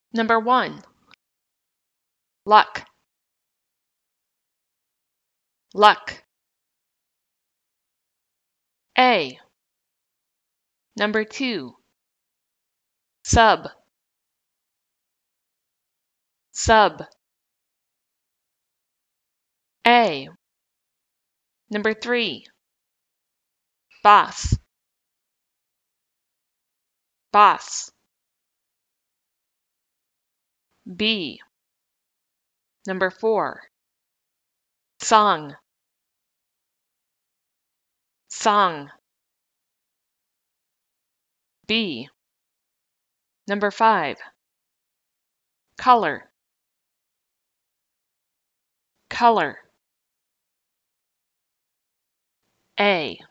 Number 1, luck, luck. A. Number 2, sub, sub. A. Number 3, boss, boss. B. Number 4, song, song. B. Number 5, color, color. A.